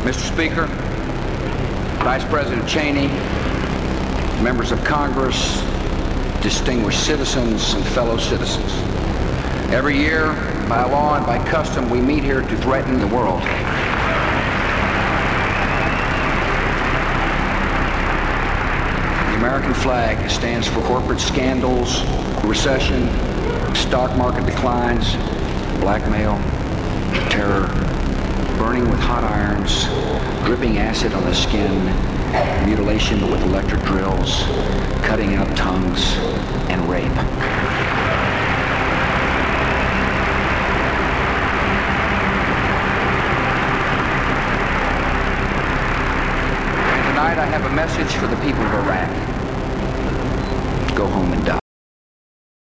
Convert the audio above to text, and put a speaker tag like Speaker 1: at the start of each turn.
Speaker 1: Mr. Speaker, Vice President Cheney, members of Congress, distinguished citizens and fellow citizens. Every year, by law and by custom, we meet here to threaten the world. The American flag stands for corporate scandals, recession, stock market declines, blackmail, terror, burning with hot irons, dripping acid on the skin, mutilation with electric drills, cutting out tongues, and rape. And tonight I have a message for the people of Iraq. Go home and die.